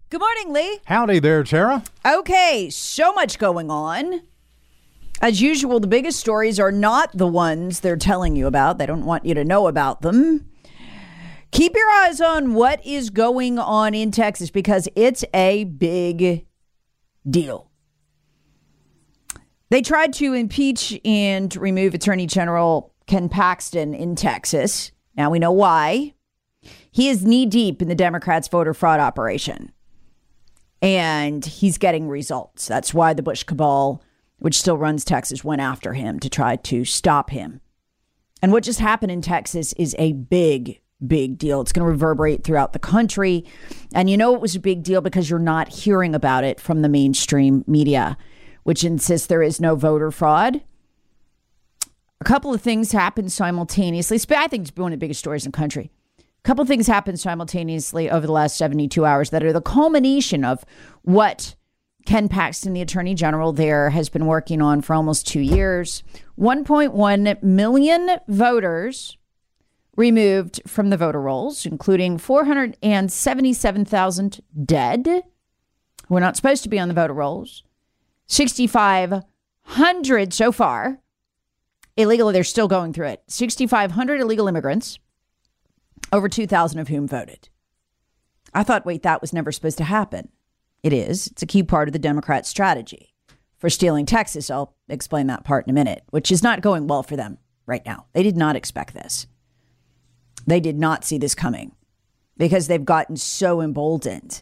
Good morning, Lee. Howdy there, Tara. Okay, so much going on. As usual, the biggest stories are not the ones they're telling you about. They don't want you to know about them. Keep your eyes on what is going on in Texas because it's a big deal. They tried to impeach and remove Attorney General Ken Paxton in Texas. Now we know why. He is knee-deep in the Democrats' voter fraud operation. And he's getting results. That's why the Bush cabal, which still runs Texas, went after him to try to stop him. And what just happened in Texas is a big deal. It's going to reverberate throughout the country. And you know it was a big deal because you're not hearing about it from the mainstream media, which insists there is no voter fraud. A couple of things happened simultaneously. I think it's one of the biggest stories in the country. A couple of things happened simultaneously over the last 72 hours that are the culmination of what Ken Paxton, the Attorney General there, has been working on for almost 2 years. 1.1 million voters removed from the voter rolls, including 477,000 dead who are not supposed to be on the voter rolls. 6,500 so far illegal. They're still going through it. 6,500 illegal immigrants, over 2,000 of whom voted. I thought, wait, that was never supposed to happen. It is. It's a key part of the Democrat strategy for stealing Texas. I'll explain that part in a minute, which is not going well for them right now. They did not expect this. They did not see this coming because they've gotten so emboldened.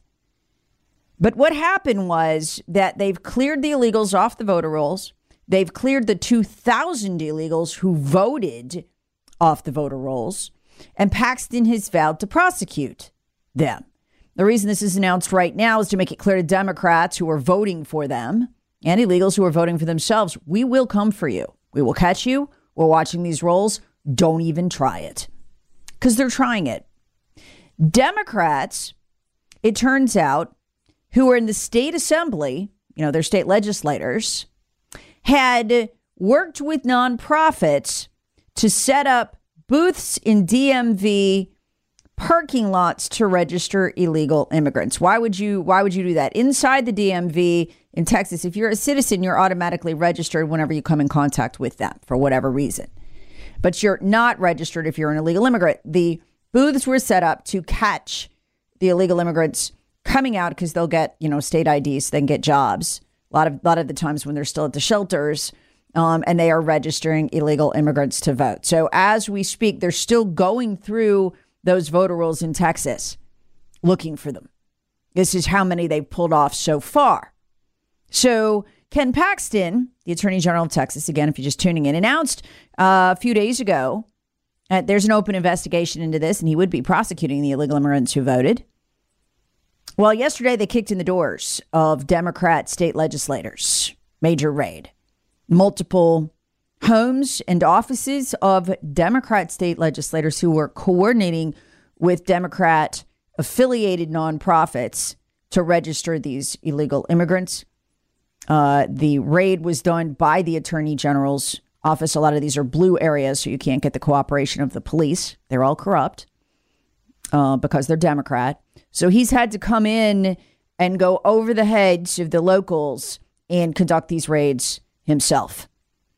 But what happened was that they've cleared the illegals off the voter rolls. They've cleared the 2,000 illegals who voted off the voter rolls. And Paxton has vowed to prosecute them. The reason this is announced right now is to make it clear to Democrats who are voting for them and illegals who are voting for themselves, we will come for you. We will catch you. We're watching these rolls. Don't even try it. Because they're trying it. Democrats, it turns out, who are in the state assembly, their state legislators, had worked with nonprofits to set up booths in DMV parking lots to register illegal immigrants. Why would you do that? Inside the DMV in Texas, if you're a citizen, you're automatically registered whenever you come in contact with them for whatever reason. But you're not registered if you're an illegal immigrant. The booths were set up to catch the illegal immigrants coming out because they'll get, state IDs, they can get jobs. A lot of the times when they're still at the shelters, and they are registering illegal immigrants to vote. So as we speak, they're still going through those voter rolls in Texas, looking for them. This is how many they've pulled off so far. So Ken Paxton, the Attorney General of Texas, again, if you're just tuning in, announced a few days ago there's an open investigation into this, and he would be prosecuting the illegal immigrants who voted. Well, yesterday they kicked in the doors of Democrat state legislators. Major raid. Multiple homes and offices of Democrat state legislators who were coordinating with Democrat affiliated nonprofits to register these illegal immigrants. The raid was done by the Attorney General's office. A lot of these are blue areas, so you can't get the cooperation of the police. They're all corrupt because they're Democrat. So he's had to come in and go over the heads of the locals and conduct these raids himself.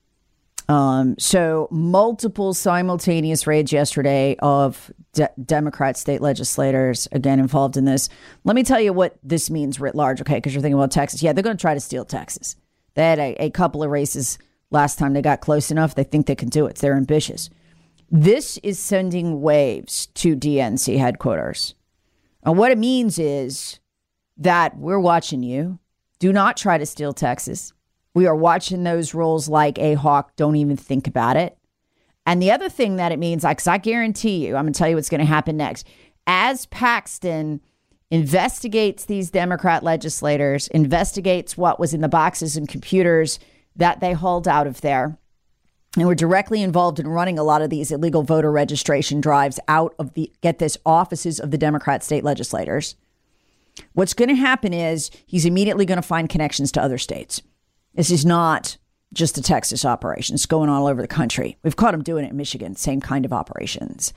So multiple simultaneous raids yesterday of Democrat state legislators, again, involved in this. Let me tell you what this means writ large, okay, because you're thinking about Texas. Yeah, they're going to try to steal Texas. They had a couple of races last time they got close enough. They think they can do it. They're ambitious. This is sending waves to DNC headquarters. And what it means is that we're watching you. Do not try to steal Texas. We are watching those rolls like a hawk. Don't even think about it. And the other thing that it means, because I guarantee you, I'm going to tell you what's going to happen next. As Paxton investigates these Democrat legislators, investigates what was in the boxes and computers that they hauled out of there, and were directly involved in running a lot of these illegal voter registration drives out of the, get this, offices of the Democrat state legislators. What's going to happen is he's immediately going to find connections to other states. This is not just a Texas operation. It's going on all over the country. We've caught him doing it in Michigan, same kind of operations.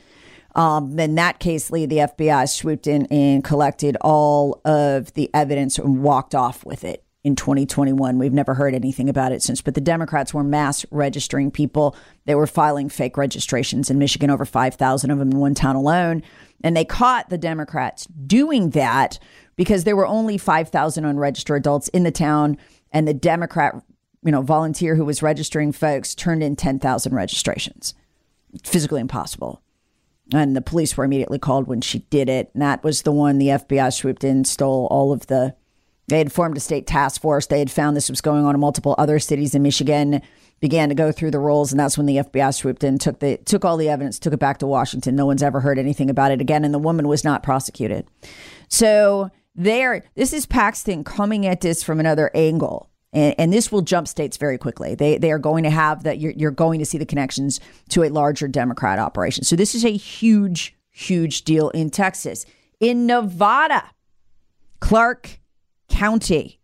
In that case, Lee, the FBI swooped in and collected all of the evidence and walked off with it in 2021. We've never heard anything about it since. But the Democrats were mass registering people. They were filing fake registrations in Michigan, over 5,000 of them in one town alone. And they caught the Democrats doing that because there were only 5,000 unregistered adults in the town. And the Democrat, volunteer who was registering folks turned in 10,000 registrations. Physically impossible. And the police were immediately called when she did it. And that was the one the FBI swooped in, stole all of the... They had formed a state task force. They had found this was going on in multiple other cities in Michigan, began to go through the rolls. And that's when the FBI swooped in, took all the evidence, took it back to Washington. No one's ever heard anything about it again. And the woman was not prosecuted. So this is Paxton coming at this from another angle. And this will jump states very quickly. They are going to have that. You're going to see the connections to a larger Democrat operation. So this is a huge, huge deal in Texas. In Nevada, Clark County,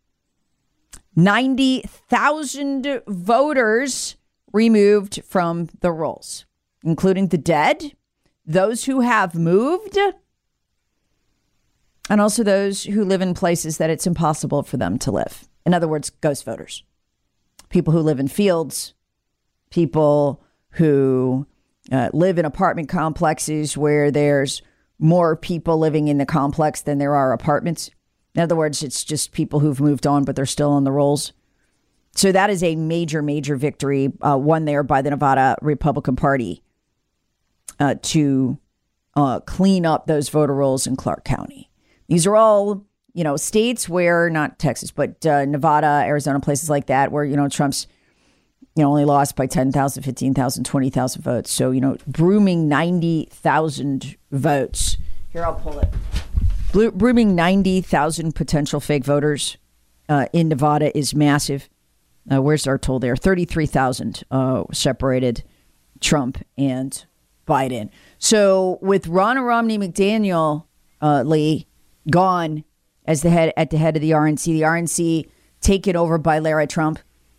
90,000 voters removed from the rolls, including the dead, those who have moved, and also those who live in places that it's impossible for them to live. In other words, ghost voters, people who live in fields, people who live in apartment complexes where there's more people living in the complex than there are apartments. In other words, it's just people who've moved on, but they're still on the rolls. So that is a major, major victory won there by the Nevada Republican Party to clean up those voter rolls in Clark County. These are all, states where, not Texas, but Nevada, Arizona, places like that, where, Trump's, only lost by 10,000, 15,000, 20,000 votes. So, brooming 90,000 votes. Here, I'll pull it. Brooming 90,000 potential fake voters in Nevada is massive. Where's our toll there? 33,000 separated Trump and Biden. So with Ronna Romney McDaniel, Lee, gone as the head of the RNC taken over by Lara Trump.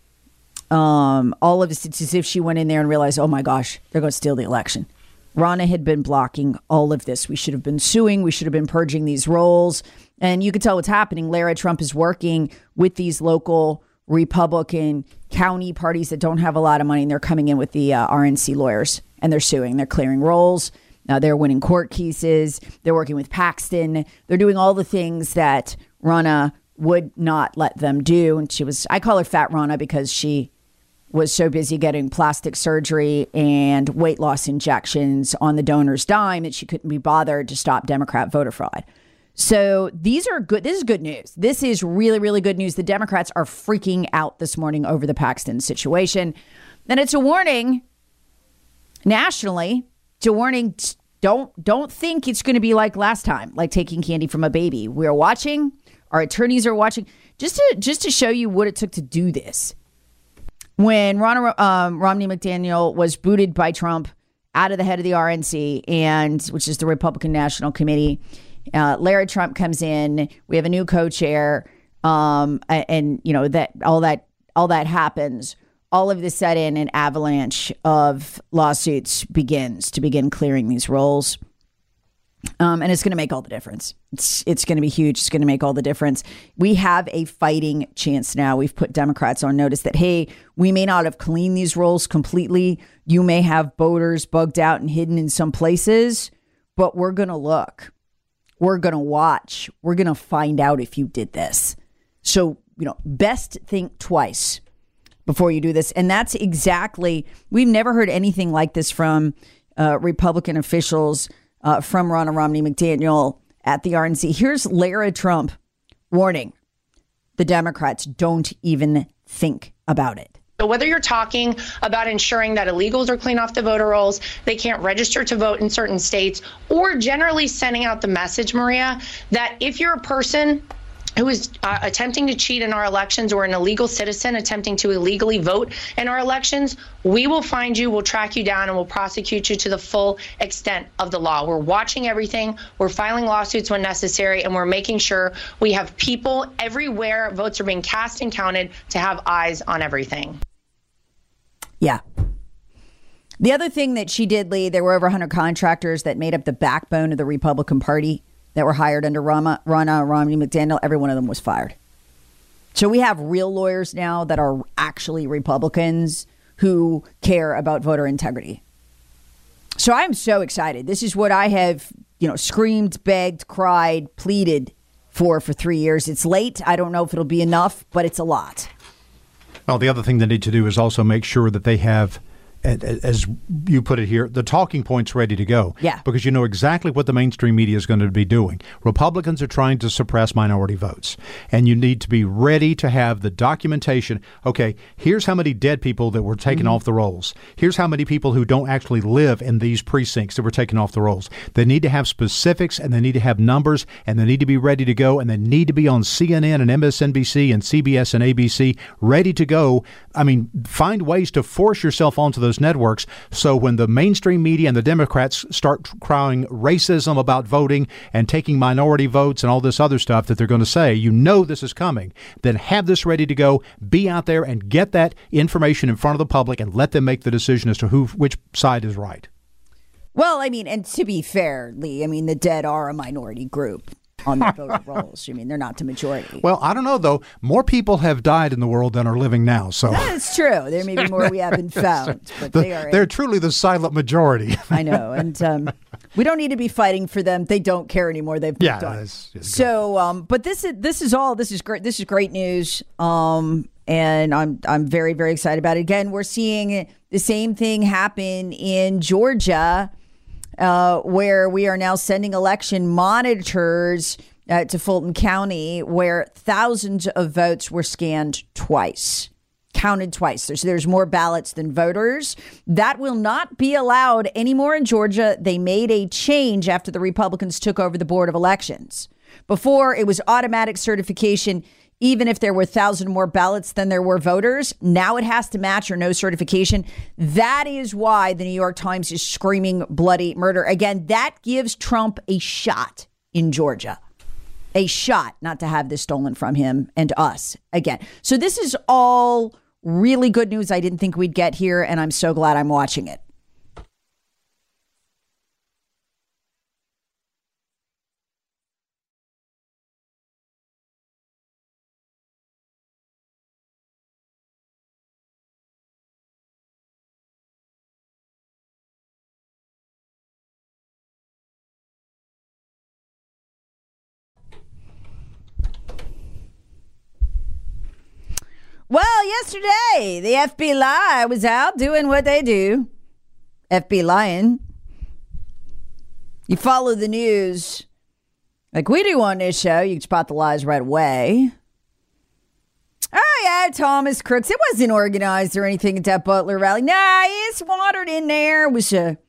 All of this, it's as if she went in there and realized, oh my gosh, they're going to steal the election. Ronna had been blocking all of this. We should have been suing. We should have been purging these rolls. And you could tell what's happening. Lara Trump is working with these local Republican county parties that don't have a lot of money. And they're coming in with the RNC lawyers and they're suing. They're clearing rolls. They're winning court cases. They're working with Paxton. They're doing all the things that Ronna would not let them do. And I call her Fat Ronna because she was so busy getting plastic surgery and weight loss injections on the donor's dime that she couldn't be bothered to stop Democrat voter fraud. So these are good. This is good news. This is really, really good news. The Democrats are freaking out this morning over the Paxton situation. And it's a warning nationally. It's a warning. Don't think it's going to be like last time, like taking candy from a baby. We're watching. Our attorneys are watching just to show you what it took to do this. When Romney McDaniel was booted by Trump out of the head of the RNC, which is the Republican National Committee, Lara Trump comes in. We have a new co-chair, and that all that happens. All of a sudden, an avalanche of lawsuits begins to clearing these rolls. And it's going to make all the difference. It's going to be huge. It's going to make all the difference. We have a fighting chance now. We've put Democrats on notice that, hey, we may not have cleaned these rolls completely. You may have voters bugged out and hidden in some places, but we're going to look. We're going to watch. We're going to find out if you did this. So, best think twice before you do this. And that's exactly, we've never heard anything like this from Republican officials, from Ronna Romney McDaniel at the RNC. Here's Lara Trump warning the Democrats, don't even think about it. So whether you're talking about ensuring that illegals are clean off the voter rolls, they can't register to vote in certain states, or generally sending out the message, Maria, that if you're a person who is attempting to cheat in our elections or an illegal citizen attempting to illegally vote in our elections, we will find you, we'll track you down, and we'll prosecute you to the full extent of the law. We're watching everything. We're filing lawsuits when necessary, and we're making sure we have people everywhere votes are being cast and counted to have eyes on everything. Yeah. The other thing that she did, Lee, there were over 100 contractors that made up the backbone of the Republican Party that were hired under Romney McDaniel. Every one of them was fired. So we have real lawyers now that are actually Republicans who care about voter integrity. So I'm so excited. This is what I have, screamed, begged, cried, pleaded for 3 years. It's late. I don't know if it'll be enough, but it's a lot. Well, the other thing they need to do is also make sure that they have, as you put it here, the talking points ready to go. Yeah. Because you know exactly what the mainstream media is going to be doing. Republicans are trying to suppress minority votes. And you need to be ready to have the documentation. Okay, here's how many dead people that were taken off the rolls. Here's how many people who don't actually live in these precincts that were taken off the rolls. They need to have specifics, and they need to have numbers, and they need to be ready to go, and they need to be on CNN and MSNBC and CBS and ABC ready to go. I mean, find ways to force yourself onto those networks, so when the mainstream media and the Democrats start crying racism about voting and taking minority votes and all this other stuff that they're going to say, this is coming, then have this ready to go, be out there and get that information in front of the public and let them make the decision as to which side is right. Well, and to be fair, Lee, the dead are a minority group on the voter rolls. They're not the majority. Well, I don't know, though. More people have died in the world than are living now. So that's true. There may be more we haven't found. But they're truly the silent majority. I know. And we don't need to be fighting for them. They don't care anymore. They've moved on. So, but this is great. This is great news. And I'm very, very excited about it. Again, we're seeing the same thing happen in Georgia, where we are now sending election monitors to Fulton County, where thousands of votes were scanned twice, counted twice. There's more ballots than voters. That will not be allowed anymore in Georgia. They made a change after the Republicans took over the Board of Elections. Before, it was automatic certification. Even if there were 1,000 more ballots than there were voters, now it has to match or no certification. That is why the New York Times is screaming bloody murder. Again, that gives Trump a shot in Georgia. A shot not to have this stolen from him and us again. So this is all really good news I didn't think we'd get here, and I'm so glad I'm watching it. Well, yesterday, the FBI was out doing what they do. FBI lying. You follow the news like we do on this show. You can spot the lies right away. Oh, yeah, Thomas Crooks. It wasn't organized or anything at that Butler rally. Nah, it's watered in there. It was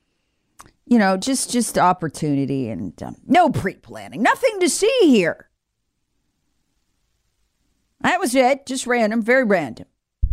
just opportunity and no pre-planning. Nothing to see here. That was it. Just random. Very random.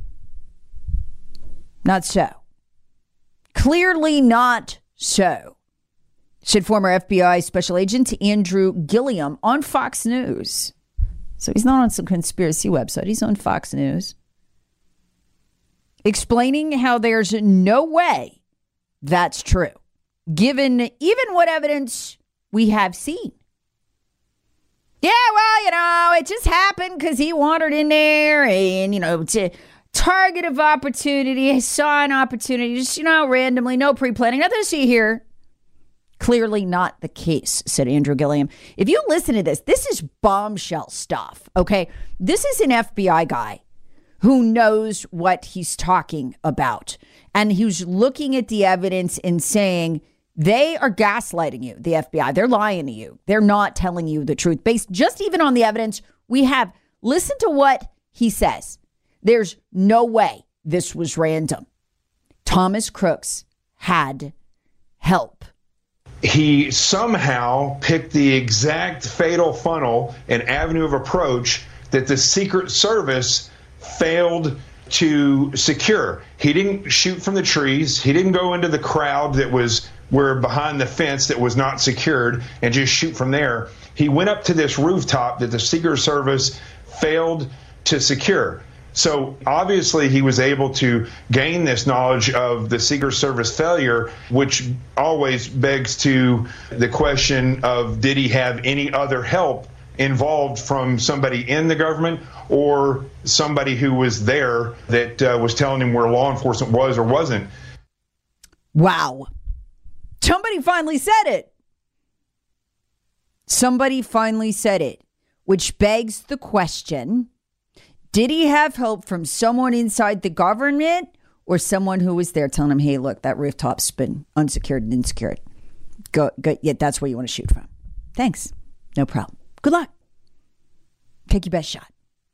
Not so. Clearly not so, said former FBI Special Agent Andrew Gilliam on Fox News. So he's not on some conspiracy website. He's on Fox News, explaining how there's no way that's true, given even what evidence we have seen. Yeah, well, it just happened because he wandered in there and, to target of opportunity, saw an opportunity, just, randomly, no pre-planning, nothing to see here. Clearly not the case, said Andrew Gilliam. If you listen to this is bombshell stuff, okay? This is an FBI guy who knows what he's talking about. And he's looking at the evidence and saying, they are gaslighting you, the FBI. They're lying to you. They're not telling you the truth. Based just even on the evidence we have. Listen to what he says. There's no way this was random. Thomas Crooks had help. He somehow picked the exact fatal funnel and avenue of approach that the Secret Service failed to secure. He didn't shoot from the trees. He didn't go into the crowd that were behind the fence that was not secured and just shoot from there. He went up to this rooftop that the Secret Service failed to secure. So obviously he was able to gain this knowledge of the Secret Service failure, which always begs to the question of, did he have any other help involved from somebody in the government or somebody who was there that was telling him where law enforcement was or wasn't? Wow. Somebody finally said it. Somebody finally said it, which begs the question, did he have help from someone inside the government or someone who was there telling him, hey, look, that rooftop's been unsecured and insecured. Go, yeah, that's where you want to shoot from. Thanks. No problem. Good luck. Take your best shot.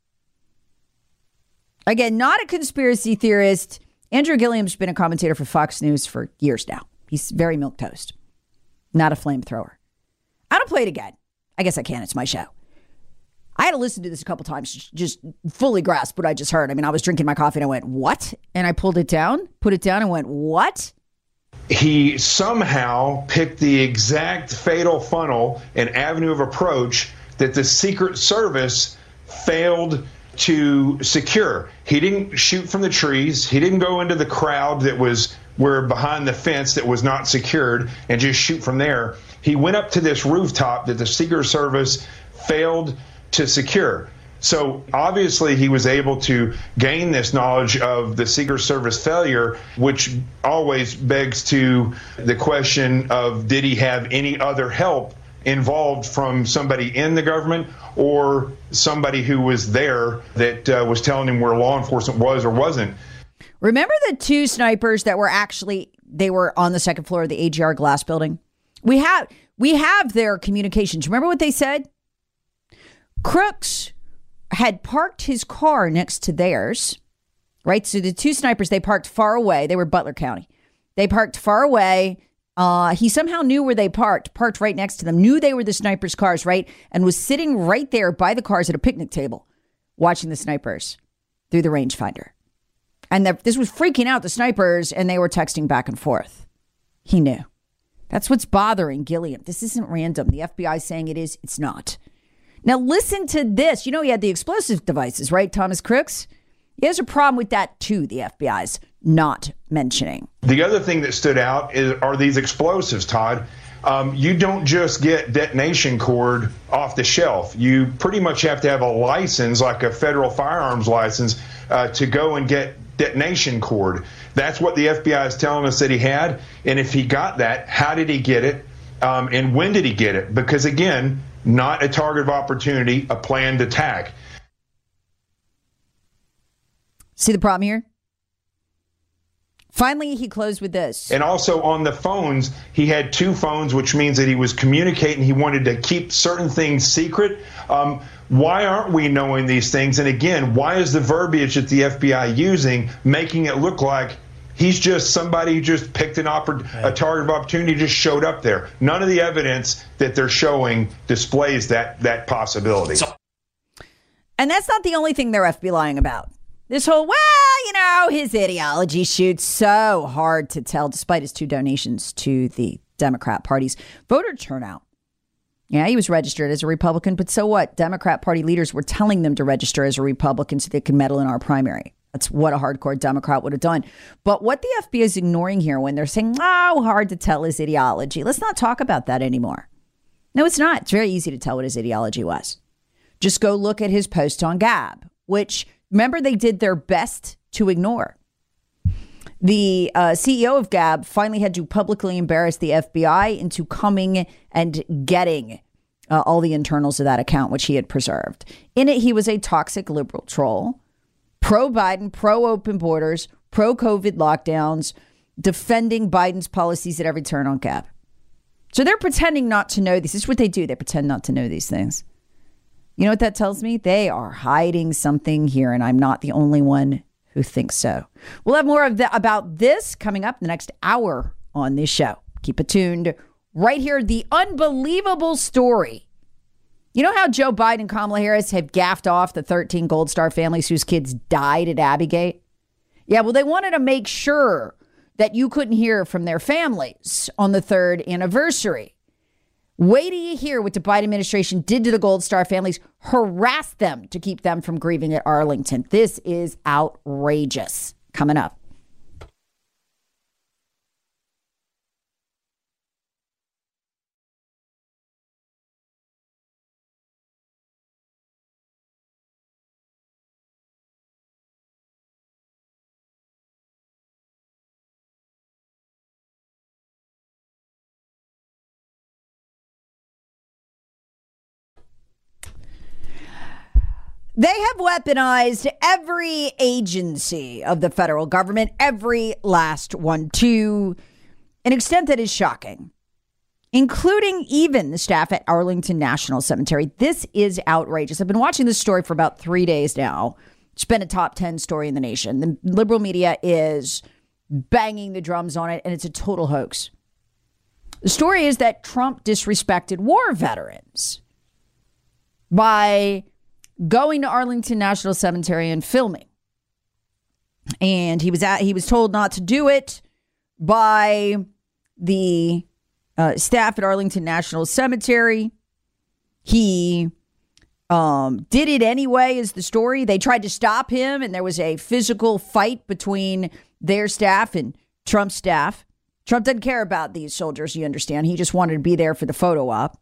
Again, not a conspiracy theorist. Andrew Gilliam's been a commentator for Fox News for years now. He's very milquetoast. Not a flamethrower. I don't play it again. I guess I can. It's my show. I had to listen to this a couple times, just fully grasp what I just heard. I mean, I was drinking my coffee and I went, what? And I pulled it down, put it down and went, what? He somehow picked the exact fatal funnel and avenue of approach that the Secret Service failed to secure. He didn't shoot from the trees. He didn't go into the crowd that were behind the fence that was not secured and just shoot from there. He went up to this rooftop that the Secret Service failed to secure. So obviously he was able to gain this knowledge of the Secret Service failure, which always begs to the question of, did he have any other help involved from somebody in the government or somebody who was there that was telling him where law enforcement was or wasn't? Remember the two snipers that were they were on the second floor of the AGR glass building? We have their communications. Remember what they said? Crooks had parked his car next to theirs, right? So the two snipers, they parked far away. They were Butler County. They parked far away. He somehow knew where they parked right next to them, knew they were the snipers' cars, right? And was sitting right there by the cars at a picnic table watching the snipers through the rangefinder. And this was freaking out the snipers, and they were texting back and forth. He knew. That's what's bothering Gilliam. This isn't random. The FBI saying it is. It's not. Now, listen to this. You know, he had the explosive devices, right, Thomas Crooks? He has a problem with that, too, the FBI's not mentioning. The other thing that stood out are these explosives, Todd. You don't just get detonation cord off the shelf. You pretty much have to have a license, like a federal firearms license, to go and get detonation cord. That's what the FBI is telling us that he had. And if he got that, how did he get it? And when did he get it? Because, again, not a target of opportunity, a planned attack. See the problem here? Finally, he closed with this. And also on the phones, he had two phones, which means that he was communicating. He wanted to keep certain things secret. Why aren't we knowing these things? And again, why is the verbiage that the FBI using making it look like he's just somebody who just picked a target of opportunity, just showed up there? None of the evidence that they're showing displays that possibility. And that's not the only thing they're FBI-lying about. This whole, his ideology shoots so hard to tell, despite his 2 donations to the Democrat Party's voter turnout. Yeah, he was registered as a Republican, but so what? Democrat Party leaders were telling them to register as a Republican so they could meddle in our primary. That's what a hardcore Democrat would have done. But what the FBI is ignoring here when they're saying, hard to tell his ideology. Let's not talk about that anymore. No, it's not. It's very easy to tell what his ideology was. Just go look at his post on Gab, which, remember, they did their best to ignore. The CEO of Gab finally had to publicly embarrass the FBI into coming and getting all the internals of that account, which he had preserved. In it, he was a toxic liberal troll, pro-Biden, pro-open borders, pro-COVID lockdowns, defending Biden's policies at every turn on Gab. So they're pretending not to know this. This is what they do. They pretend not to know these things. You know what that tells me? They are hiding something here, and I'm not the only one who thinks so. We'll have more of about this coming up in the next hour on this show. Keep it tuned. Right here, the unbelievable story. You know how Joe Biden and Kamala Harris have gaffed off the 13 Gold Star families whose kids died at Abbey-Gate? Yeah, well, they wanted to make sure that you couldn't hear from their families on the 3rd anniversary. Wait till you hear what the Biden administration did to the Gold Star families, harassed them to keep them from grieving at Arlington. This is outrageous. Coming up. They have weaponized every agency of the federal government, every last one, to an extent that is shocking, including even the staff at Arlington National Cemetery. This is outrageous. I've been watching this story for about 3 days now. It's been a top 10 story in the nation. The liberal media is banging the drums on it, and it's a total hoax. The story is that Trump disrespected war veterans by going to Arlington National Cemetery and filming. And he was told not to do it by the staff at Arlington National Cemetery. He did it anyway, is the story. They tried to stop him, and there was a physical fight between their staff and Trump's staff. Trump doesn't care about these soldiers, you understand. He just wanted to be there for the photo op.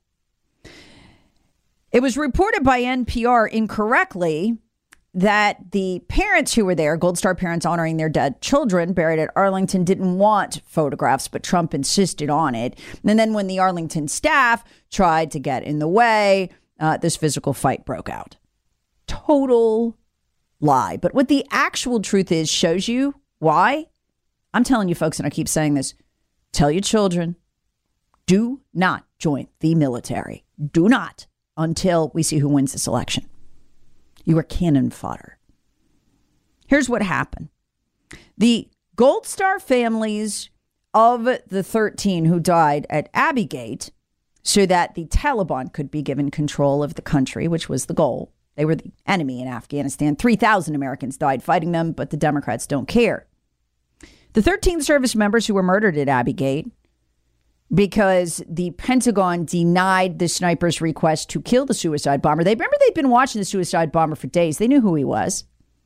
It was reported by NPR incorrectly that the parents who were there, Gold Star parents honoring their dead children buried at Arlington, didn't want photographs, but Trump insisted on it. And then when the Arlington staff tried to get in the way, this physical fight broke out. Total lie. But what the actual truth is shows you why. I'm telling you, folks, and I keep saying this, tell your children, do not join the military. Do not. Until we see who wins this election. You are cannon fodder. Here's what happened. The Gold Star families of the 13 who died at Abbey Gate, so that the Taliban could be given control of the country, which was the goal. They were the enemy in Afghanistan. 3,000 Americans died fighting them, but the Democrats don't care. The 13 service members who were murdered at Abbey Gate because the Pentagon denied the sniper's request to kill the suicide bomber. They'd been watching the suicide bomber for days. They knew who he was.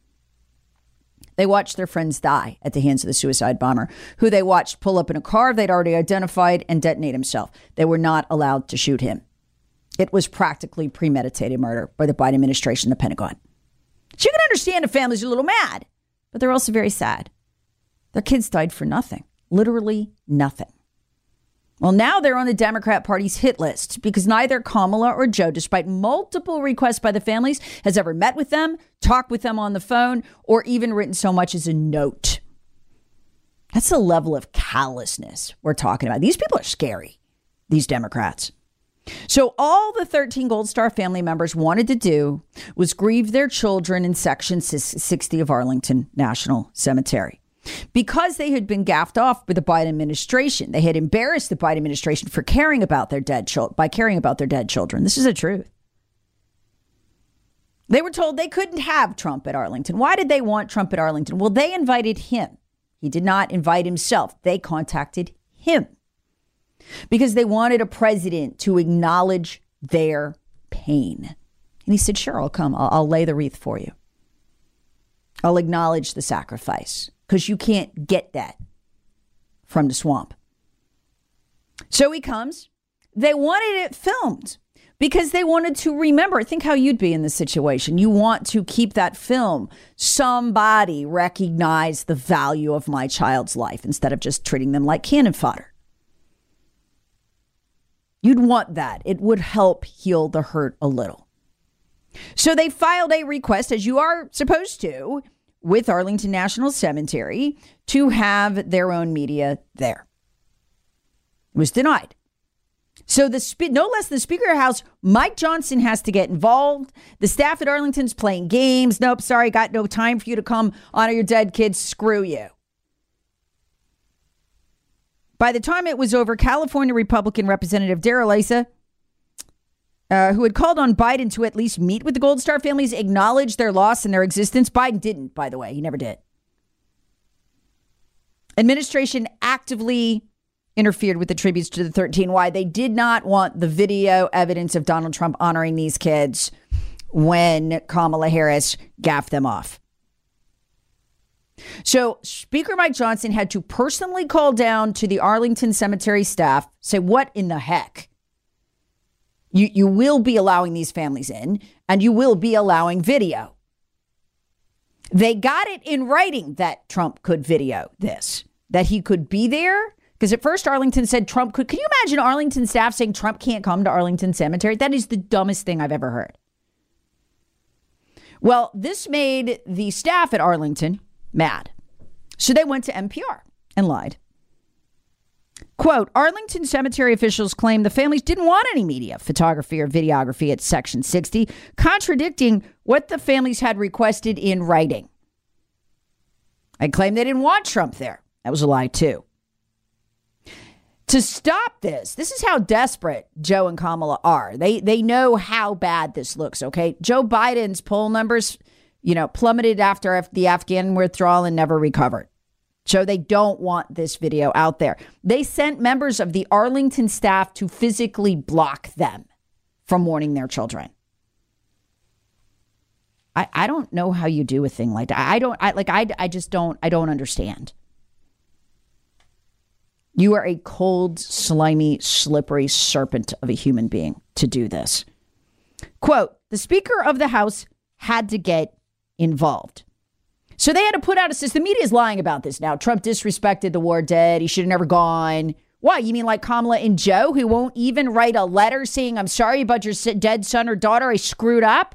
They watched their friends die at the hands of the suicide bomber, who they watched pull up in a car they'd already identified and detonate himself. They were not allowed to shoot him. It was practically premeditated murder by the Biden administration, the Pentagon. So you can understand the families are a little mad, but they're also very sad. Their kids died for nothing, literally nothing. Well, now they're on the Democrat Party's hit list because neither Kamala or Joe, despite multiple requests by the families, has ever met with them, talked with them on the phone, or even written so much as a note. That's the level of callousness we're talking about. These people are scary, these Democrats. So all the 13 Gold Star family members wanted to do was grieve their children in Section 60 of Arlington National Cemetery. Because they had been gaffed off by the Biden administration. They had embarrassed the Biden administration for caring about their dead children, by caring about their dead children. This is the truth. They were told they couldn't have Trump at Arlington. Why did they want Trump at Arlington? Well, they invited him. He did not invite himself. They contacted him because they wanted a president to acknowledge their pain. And he said, sure, I'll come. I'll lay the wreath for you. I'll acknowledge the sacrifice. Because you can't get that from the swamp. So he comes. They wanted it filmed because they wanted to remember. Think how you'd be in this situation. You want to keep that film. Somebody recognize the value of my child's life instead of just treating them like cannon fodder. You'd want that. It would help heal the hurt a little. So they filed a request, as you are supposed to, with Arlington National Cemetery to have their own media there. It was denied. So no less than the Speaker of the House, Mike Johnson, has to get involved. The staff at Arlington's playing games. Nope, sorry, got no time for you to come honor your dead kids. Screw you. By the time it was over, California Republican Representative Darrell Issa, who had called on Biden to at least meet with the Gold Star families, acknowledge their loss and their existence. Biden didn't, by the way. He never did. Administration actively interfered with the tributes to the 13. Why? They did not want the video evidence of Donald Trump honoring these kids when Kamala Harris gaffed them off. So Speaker Mike Johnson had to personally call down to the Arlington Cemetery staff, say, what in the heck? You will be allowing these families in, and you will be allowing video. They got it in writing that Trump could video this, that he could be there. Because at first Arlington said Trump could. Can you imagine Arlington staff saying Trump can't come to Arlington Cemetery? That is the dumbest thing I've ever heard. Well, this made the staff at Arlington mad. So they went to NPR and lied. Quote, Arlington Cemetery officials claim the families didn't want any media, photography, or videography at Section 60, contradicting what the families had requested in writing. I claim they didn't want Trump there. That was a lie, too. To stop this is how desperate Joe and Kamala are. They know how bad this looks, okay? Joe Biden's poll numbers, plummeted after the Afghan withdrawal and never recovered. So they don't want this video out there. They sent members of the Arlington staff to physically block them from warning their children. I don't know how you do a thing like that. I don't understand. You are a cold, slimy, slippery serpent of a human being to do this. Quote, the Speaker of the House had to get involved. So they had to put out a system. The media is lying about this now. Trump disrespected the war dead. He should have never gone. Why? You mean like Kamala and Joe, who won't even write a letter saying, I'm sorry about your dead son or daughter. I screwed up.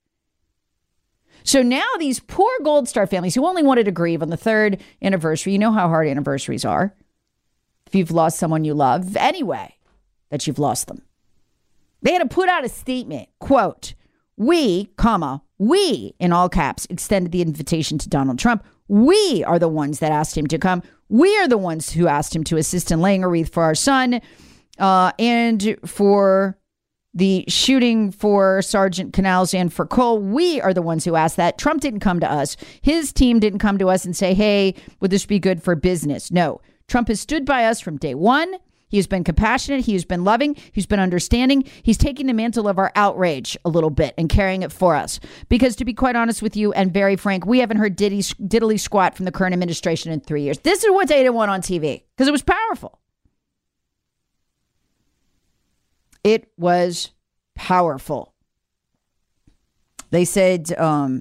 So now these poor Gold Star families who only wanted to grieve on the 3rd anniversary. You know how hard anniversaries are. If you've lost someone you love, anyway, that you've lost them. They had to put out a statement, quote, we, in all caps, extended the invitation to Donald Trump. We are the ones that asked him to come. We are the ones who asked him to assist in laying a wreath for our son and for the shooting for Sergeant Canals and for Cole. We are the ones who asked that. Trump didn't come to us. His team didn't come to us and say, hey, would this be good for business? No. Trump has stood by us from day one. He has been compassionate. He has been loving. He's been understanding. He's taking the mantle of our outrage a little bit and carrying it for us. Because to be quite honest with you and very frank, we haven't heard diddly squat from the current administration in 3 years. This is what they didn't want on TV because it was powerful. It was powerful. They said one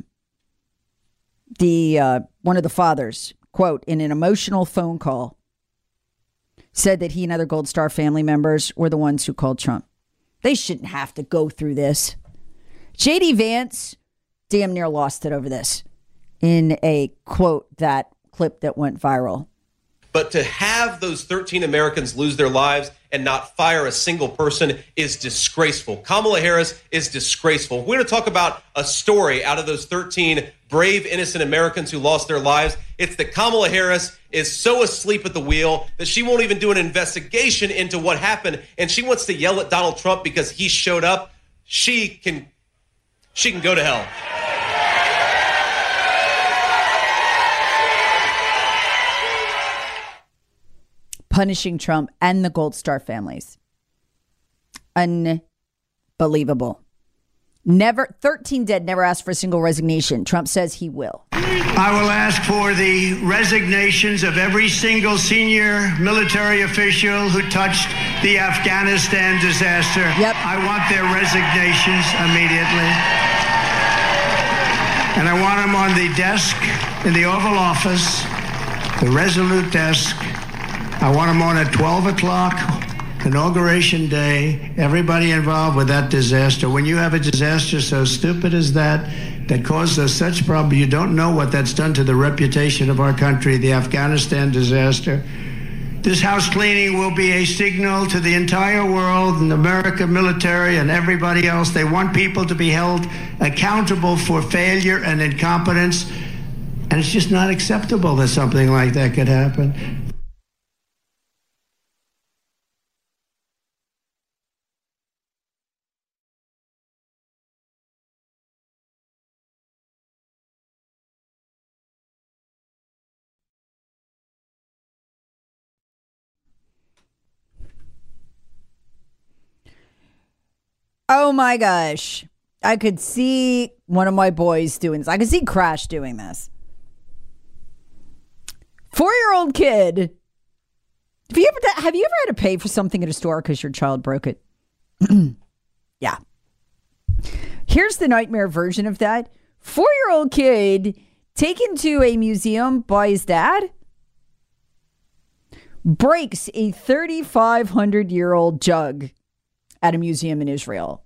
of the fathers, quote, in an emotional phone call, said that he and other Gold Star family members were the ones who called Trump. They shouldn't have to go through this. J.D. Vance damn near lost it over this in a quote, that clip that went viral. But to have those 13 Americans lose their lives and not fire a single person is disgraceful. Kamala Harris is disgraceful. We're going to talk about a story out of those 13 brave, innocent Americans who lost their lives. It's that Kamala Harris is so asleep at the wheel that she won't even do an investigation into what happened. And she wants to yell at Donald Trump because he showed up. She can go to hell. Punishing Trump and the Gold Star families. Unbelievable. 13 dead, never asked for a single resignation. Trump says he will. I will ask for the resignations of every single senior military official who touched the Afghanistan disaster. Yep. I want their resignations immediately. And I want them on the desk in the Oval Office, the Resolute desk. I want them on at 12 o'clock, Inauguration Day, everybody involved with that disaster. When you have a disaster so stupid as that caused us such problems, you don't know what that's done to the reputation of our country, the Afghanistan disaster. This house cleaning will be a signal to the entire world and American military and everybody else. They want people to be held accountable for failure and incompetence. And it's just not acceptable that something like that could happen. Oh my gosh. I could see one of my boys doing this. I could see Crash doing this. 4-year-old kid. Have you ever had to pay for something at a store because your child broke it? Yeah. Here's the nightmare version of that. 4-year-old kid taken to a museum by his dad breaks a 3,500-year-old jug at a museum in Israel.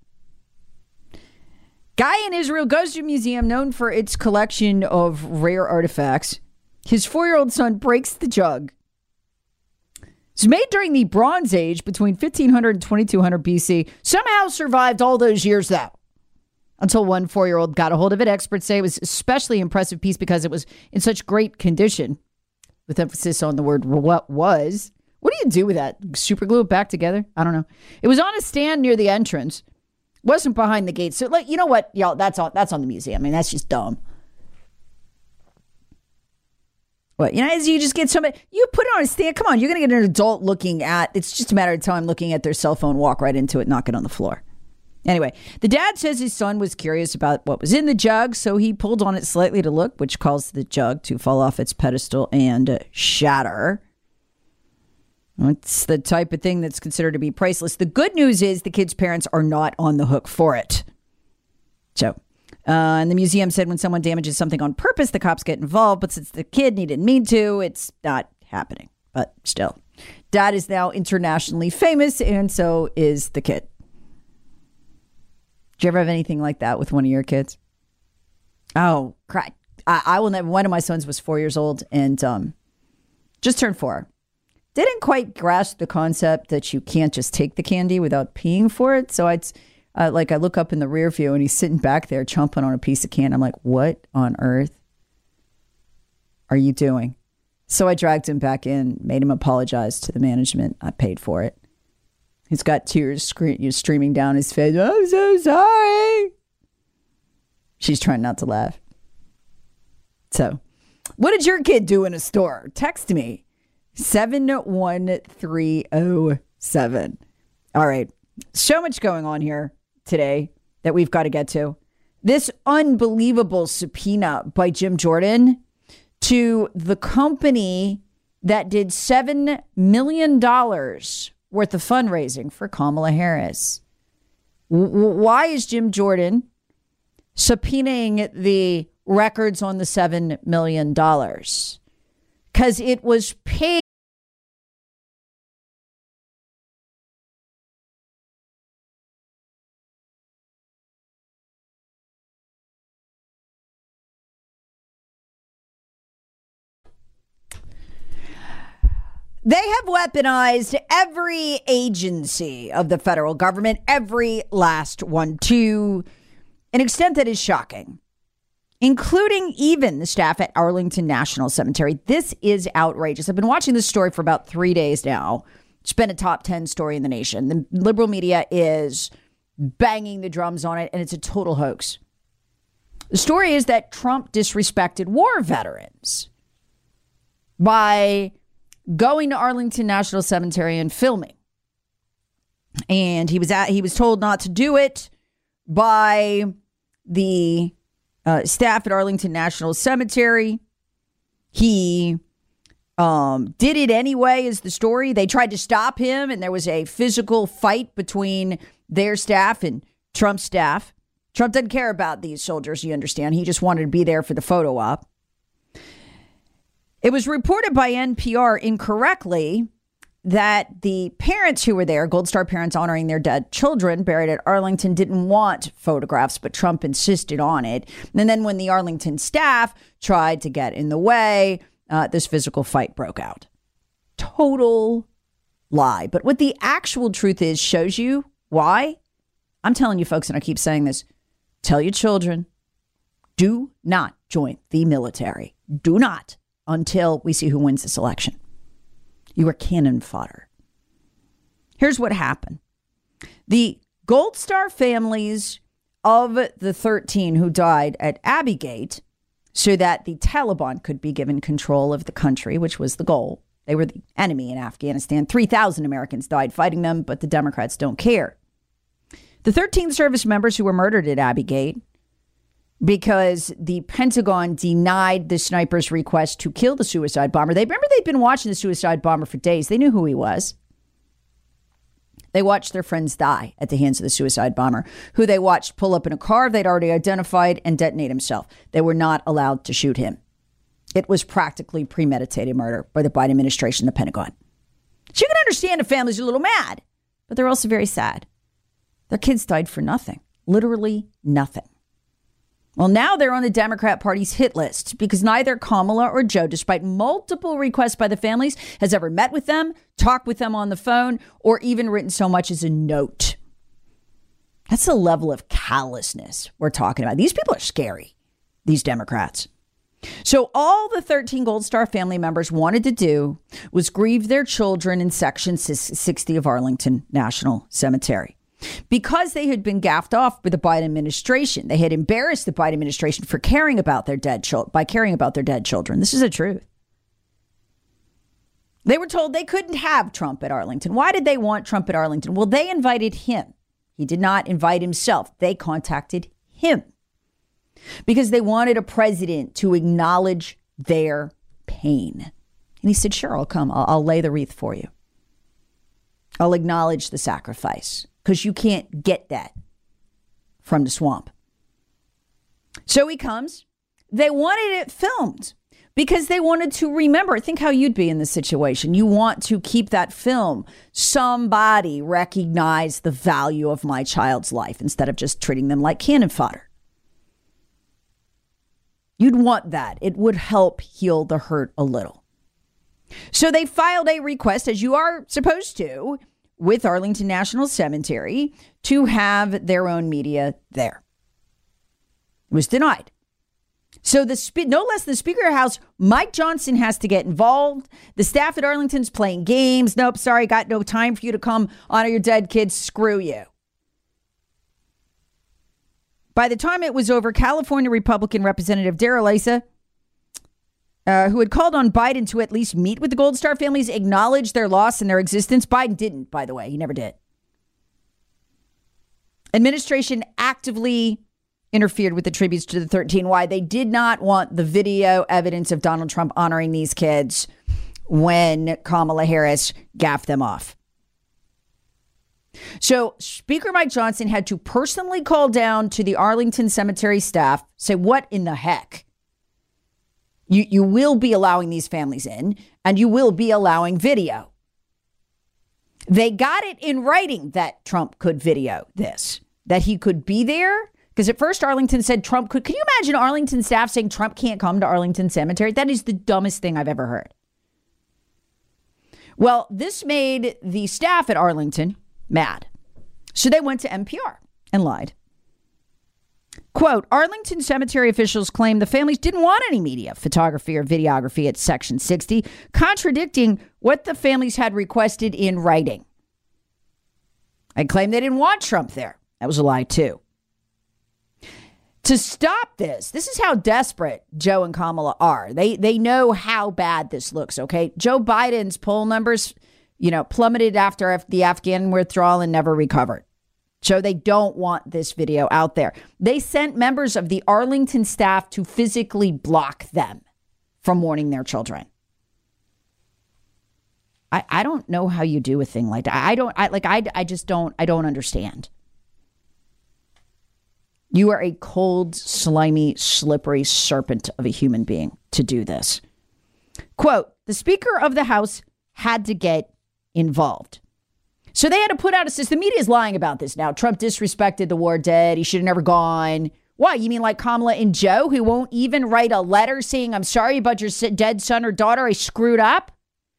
Guy in Israel goes to a museum known for its collection of rare artifacts. His 4-year-old son breaks the jug. It's made during the Bronze Age between 1500 and 2200 BC. Somehow survived all those years, though. Until one 4-year-old got a hold of it. Experts say it was especially impressive piece because it was in such great condition. With emphasis on the word what was. What do you do with that? Super glue it back together? I don't know. It was on a stand near the entrance. Wasn't behind the gate. So, like, you know what? Y'all, that's on the museum. I mean, that's just dumb. What, you know, as you just get somebody, you put it on a stand. Come on, you're going to get an adult looking at, it's just a matter of time looking at their cell phone, walk right into it, knock it on the floor. Anyway, the dad says his son was curious about what was in the jug, so he pulled on it slightly to look, which caused the jug to fall off its pedestal and shatter. It's the type of thing that's considered to be priceless. The good news is the kid's parents are not on the hook for it. So, and the museum said when someone damages something on purpose, the cops get involved. But since the kid didn't mean to, it's not happening. But still, dad is now internationally famous, and so is the kid. Did you ever have anything like that with one of your kids? Oh, crap. I will never. One of my sons was 4 years old and just turned 4. Didn't quite grasp the concept that you can't just take the candy without peeing for it. So I look up in the rear view and he's sitting back there chomping on a piece of candy. I'm like, what on earth are you doing? So I dragged him back in, made him apologize to the management. I paid for it. He's got tears streaming down his face. I'm so sorry. She's trying not to laugh. So, what did your kid do in a store? Text me. 71307. All right. So much going on here today that we've got to get to. This unbelievable subpoena by Jim Jordan to the company that did $7 million worth of fundraising for Kamala Harris. Why is Jim Jordan subpoenaing the records on the $7 million? Because it was paid. They have weaponized every agency of the federal government, every last one, to an extent that is shocking, including even the staff at Arlington National Cemetery. This is outrageous. I've been watching this story for about 3 days now. It's been a top 10 story in the nation. The liberal media is banging the drums on it, and it's a total hoax. The story is that Trump disrespected war veterans by going to Arlington National Cemetery and filming. And he was told not to do it by the staff at Arlington National Cemetery. He did it anyway, is the story. They tried to stop him, and there was a physical fight between their staff and Trump's staff. Trump doesn't care about these soldiers, you understand. He just wanted to be there for the photo op. It was reported by NPR incorrectly that the parents who were there, Gold Star parents honoring their dead children buried at Arlington, didn't want photographs, but Trump insisted on it. And then when the Arlington staff tried to get in the way, this physical fight broke out. Total lie. But what the actual truth is shows you why. I'm telling you, folks, and I keep saying this, tell your children, do not join the military. Do not. Until we see who wins this election. You are cannon fodder. Here's what happened. The Gold Star families of the 13 who died at Abbey Gate, so that the Taliban could be given control of the country, which was the goal. They were the enemy in Afghanistan. 3,000 Americans died fighting them, but the Democrats don't care. The 13 service members who were murdered at Abbey Gate because the Pentagon denied the sniper's request to kill the suicide bomber. They'd been watching the suicide bomber for days. They knew who he was. They watched their friends die at the hands of the suicide bomber, who they watched pull up in a car they'd already identified and detonate himself. They were not allowed to shoot him. It was practically premeditated murder by the Biden administration, the Pentagon. So you can understand the families are a little mad, but they're also very sad. Their kids died for nothing, literally nothing. Well, now they're on the Democrat Party's hit list because neither Kamala or Joe, despite multiple requests by the families, has ever met with them, talked with them on the phone, or even written so much as a note. That's the level of callousness we're talking about. These people are scary, these Democrats. So all the 13 Gold Star family members wanted to do was grieve their children in Section 60 of Arlington National Cemetery. Because they had been gaffed off by the Biden administration. They had embarrassed the Biden administration for caring about their dead children, by caring about their dead children. This is the truth. They were told they couldn't have Trump at Arlington. Why did they want Trump at Arlington? Well, they invited him. He did not invite himself. They contacted him because they wanted a president to acknowledge their pain. And he said, sure, I'll come. I'll lay the wreath for you. I'll acknowledge the sacrifice. Because you can't get that from the swamp. So he comes. They wanted it filmed because they wanted to remember. Think how you'd be in this situation. You want to keep that film. Somebody recognize the value of my child's life instead of just treating them like cannon fodder. You'd want that. It would help heal the hurt a little. So they filed a request, as you are supposed to, with Arlington National Cemetery to have their own media there. It was denied. So no less than the Speaker of the House, Mike Johnson, has to get involved. The staff at Arlington's playing games. Nope, sorry, got no time for you to come honor your dead kids. Screw you. By the time it was over, California Republican Representative Darrell Issa, who had called on Biden to at least meet with the Gold Star families, acknowledge their loss and their existence. Biden didn't, by the way. He never did. Administration actively interfered with the tributes to the 13. Why? They did not want the video evidence of Donald Trump honoring these kids when Kamala Harris gaffed them off. So Speaker Mike Johnson had to personally call down to the Arlington Cemetery staff, say, what in the heck? You will be allowing these families in, and you will be allowing video. They got it in writing that Trump could video this, that he could be there. Because at first Arlington said Trump could. Can you imagine Arlington staff saying Trump can't come to Arlington Cemetery? That is the dumbest thing I've ever heard. Well, this made the staff at Arlington mad. So they went to NPR and lied. Quote, Arlington Cemetery officials claim the families didn't want any media, photography, or videography at Section 60, contradicting what the families had requested in writing. I claim they didn't want Trump there. That was a lie, too. To stop this is how desperate Joe and Kamala are. They know how bad this looks, okay? Joe Biden's poll numbers, plummeted after the Afghan withdrawal and never recovered. So they don't want this video out there. They sent members of the Arlington staff to physically block them from mourning their children. I don't know how you do a thing like that. I don't understand. You are a cold, slimy, slippery serpent of a human being to do this. Quote, the Speaker of the House had to get involved. So they had to put out a system. The media is lying about this now. Trump disrespected the war dead. He should have never gone. Why? You mean like Kamala and Joe, who won't even write a letter saying, I'm sorry about your dead son or daughter. I screwed up.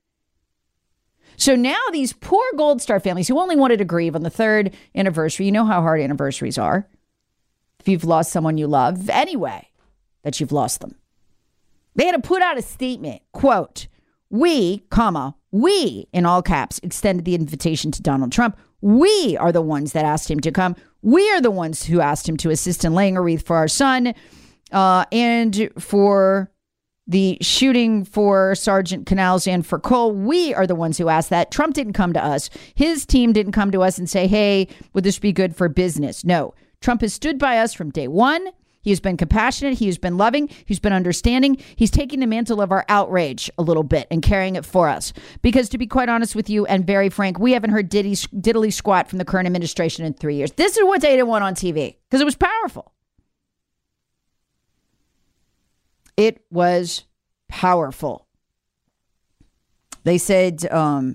So now these poor Gold Star families who only wanted to grieve on the 3rd anniversary. You know how hard anniversaries are. If you've lost someone you love, anyway, that you've lost them. They had to put out a statement, quote, we, in all caps, extended the invitation to Donald Trump. We are the ones that asked him to come. We are the ones who asked him to assist in laying a wreath for our son and for the shooting for Sergeant Canals and for Cole, we are the ones who asked that. Trump didn't come to us. His team didn't come to us and say, hey, would this be good for business? No. Trump has stood by us from day one. He has been compassionate. He has been loving. He's been understanding. He's taking the mantle of our outrage a little bit and carrying it for us. Because to be quite honest with you and very frank, we haven't heard diddly squat from the current administration in 3 years. This is what they didn't want on TV because it was powerful. It was powerful. They said one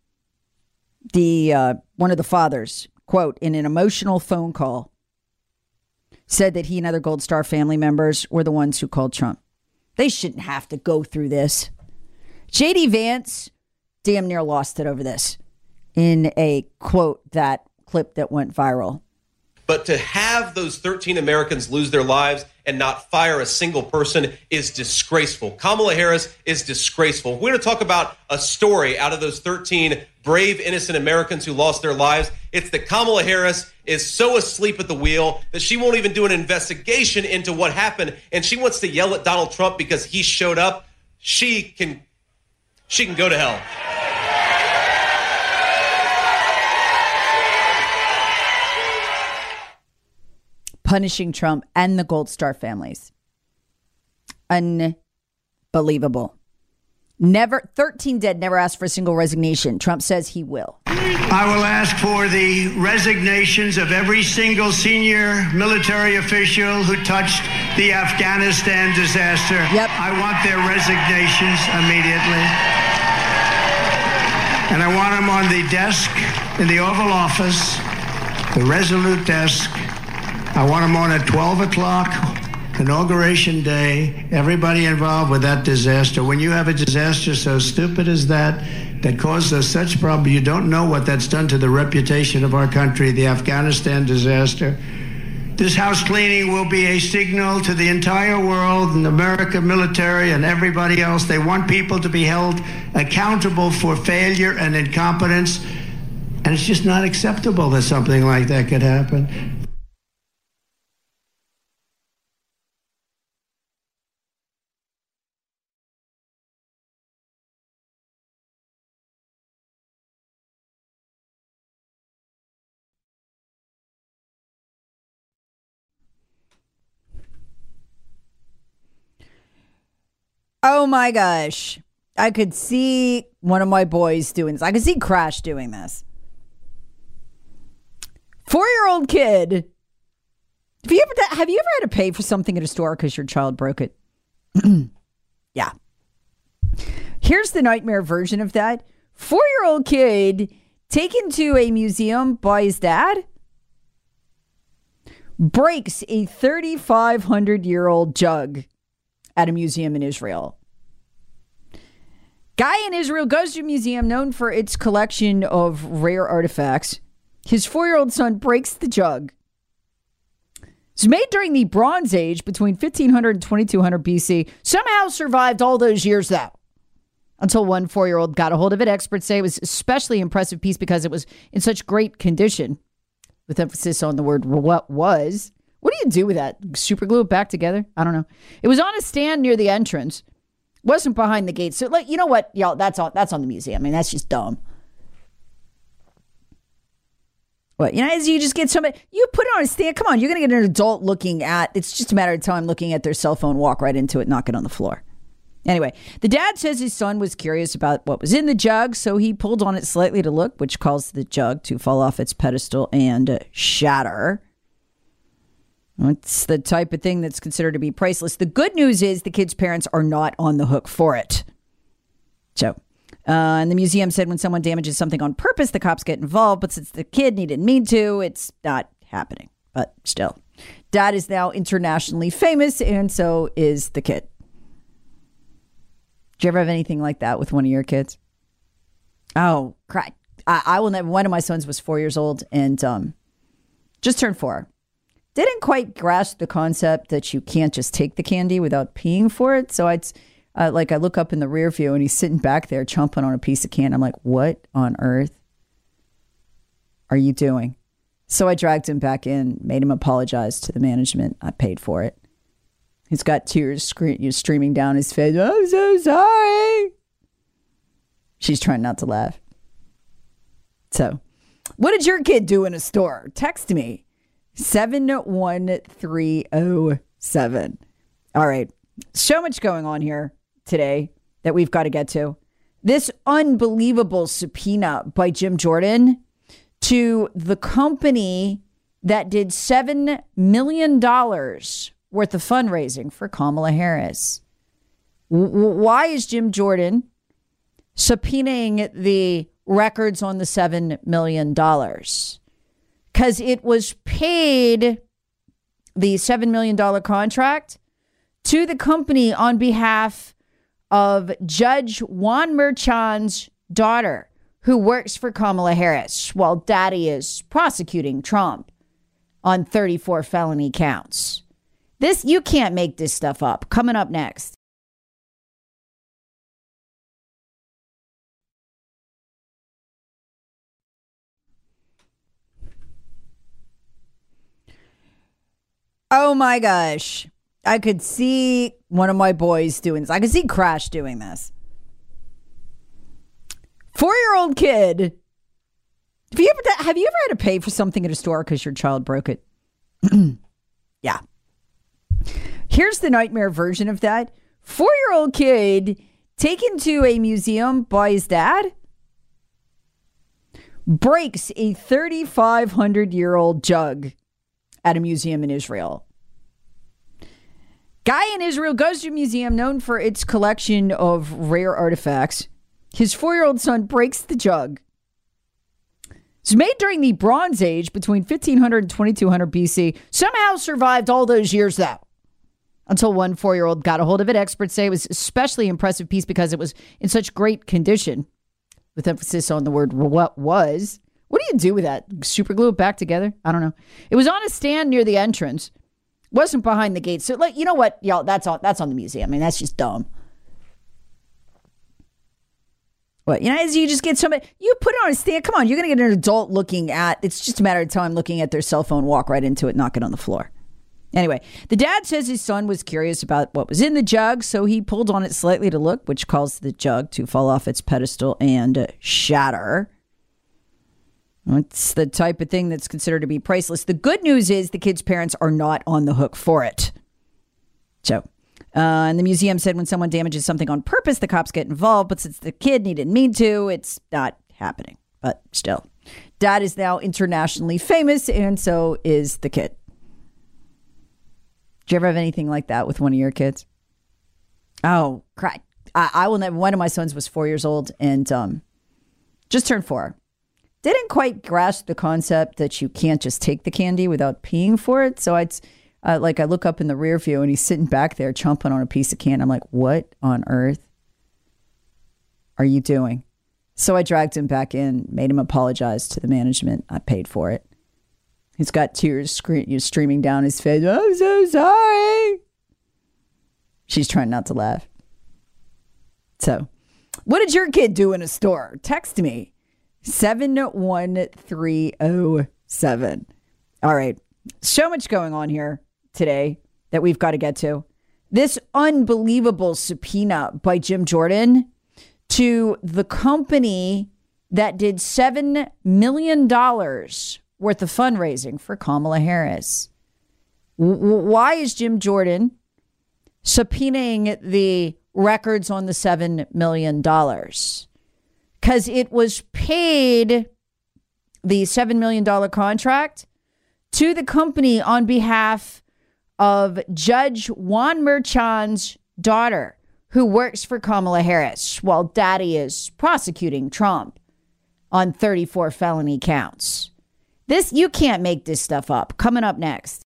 of the fathers, quote, in an emotional phone call, said that he and other Gold Star family members were the ones who called Trump. They shouldn't have to go through this. J.D. Vance damn near lost it over this in a quote, that clip that went viral. But to have those 13 Americans lose their lives and not fire a single person is disgraceful. Kamala Harris is disgraceful. We're going to talk about a story out of those 13 brave, innocent Americans who lost their lives. It's that Kamala Harris is so asleep at the wheel that she won't even do an investigation into what happened. And she wants to yell at Donald Trump because he showed up. She can go to hell. Punishing Trump and the Gold Star families. Unbelievable. 13 dead, never asked for a single resignation. Trump says he will. I will ask for the resignations of every single senior military official who touched the Afghanistan disaster. Yep. I want their resignations immediately. And I want them on the desk in the Oval Office, the Resolute desk. I want them on at 12 o'clock, Inauguration Day, everybody involved with that disaster. When you have a disaster so stupid as that caused us such problems, you don't know what that's done to the reputation of our country, the Afghanistan disaster. This house cleaning will be a signal to the entire world and American military and everybody else. They want people to be held accountable for failure and incompetence. And it's just not acceptable that something like that could happen. Oh my gosh. I could see one of my boys doing this. I could see Crash doing this. 4-year-old kid. Have you ever had to pay for something at a store because your child broke it? Yeah. Here's the nightmare version of that. 4-year-old kid taken to a museum by his dad breaks a 3,500-year-old jug at a museum in Israel. Guy in Israel goes to a museum known for its collection of rare artifacts. His 4-year-old son breaks the jug. It's made during the Bronze Age between 1500 and 2200 BC. Somehow survived all those years, though. Until one 4-year-old got a hold of it. Experts say it was especially impressive piece because it was in such great condition. With emphasis on the word what was. What do you do with that? Super glue it back together? I don't know. It was on a stand near the entrance. Wasn't behind the gate. So, like, you know what? Y'all, that's on the museum. I mean, that's just dumb. What, you know, as you just get somebody, you put it on a stand. Come on, you're going to get an adult looking at, it's just a matter of time looking at their cell phone, walk right into it, knock it on the floor. Anyway, the dad says his son was curious about what was in the jug, so he pulled on it slightly to look, which caused the jug to fall off its pedestal and shatter. It's the type of thing that's considered to be priceless. The good news is the kid's parents are not on the hook for it. So, and the museum said when someone damages something on purpose, the cops get involved. But since the kid didn't mean to, it's not happening. But still, dad is now internationally famous, and so is the kid. Do you ever have anything like that with one of your kids? Oh, crap. I will never. One of my sons was 4 years old and just turned 4. Didn't quite grasp the concept that you can't just take the candy without peeing for it. So I look up in the rear view and he's sitting back there chomping on a piece of candy. I'm like, what on earth are you doing? So I dragged him back in, made him apologize to the management. I paid for it. He's got tears streaming down his face. I'm so sorry. She's trying not to laugh. So, what did your kid do in a store? Text me. 71307. All right. So much going on here today that we've got to get to. This unbelievable subpoena by Jim Jordan to the company that did $7 million worth of fundraising for Kamala Harris. Why is Jim Jordan subpoenaing the records on the $7 million? Because it was paid, the $7 million contract, to the company on behalf of Judge Juan Merchan's daughter, who works for Kamala Harris, while daddy is prosecuting Trump on 34 felony counts. This, you can't make this stuff up. Coming up next. Oh my gosh. I could see one of my boys doing this. I could see Crash doing this. 4-year-old kid. Have you ever had to pay for something at a store because your child broke it? Yeah. Here's the nightmare version of that. 4-year-old kid taken to a museum by his dad breaks a 3,500-year-old jug at a museum in Israel. Guy in Israel goes to a museum known for its collection of rare artifacts. His 4-year-old son breaks the jug. It's made during the Bronze Age between 1500 and 2200 BC. Somehow survived all those years, though. Until one 4-year-old got a hold of it. Experts say it was especially impressive piece because it was in such great condition. With emphasis on the word what was. What do you do with that? Super glue it back together? I don't know. It was on a stand near the entrance. Wasn't behind the gate. So, like, you know what, y'all? That's on the museum. I mean, that's just dumb. What, you know, as you just get somebody, you put it on a stand. Come on, you're going to get an adult looking at, it's just a matter of time looking at their cell phone, walk right into it, knock it on the floor. Anyway, the dad says his son was curious about what was in the jug, so he pulled on it slightly to look, which caused the jug to fall off its pedestal and shatter. It's the type of thing that's considered to be priceless. The good news is the kid's parents are not on the hook for it. So, and the museum said when someone damages something on purpose, the cops get involved. But since the kid didn't mean to, it's not happening. But still, dad is now internationally famous, and so is the kid. Do you ever have anything like that with one of your kids? Oh, crap. I will never. One of my sons was 4 years old and just turned 4. Didn't quite grasp the concept that you can't just take the candy without paying for it. So I look up in the rear view and he's sitting back there chomping on a piece of candy. I'm like, what on earth are you doing? So I dragged him back in, made him apologize to the management. I paid for it. He's got tears streaming down his face. I'm so sorry. She's trying not to laugh. So, what did your kid do in a store? Text me. 71307. All right. So much going on here today that we've got to get to. This unbelievable subpoena by Jim Jordan to the company that did $7 million worth of fundraising for Kamala Harris. Why is Jim Jordan subpoenaing the records on the $7 million? Because it was paid, the $7 million contract, to the company on behalf of Judge Juan Merchan's daughter, who works for Kamala Harris, while daddy is prosecuting Trump on 34 felony counts. This, you can't make this stuff up. Coming up next.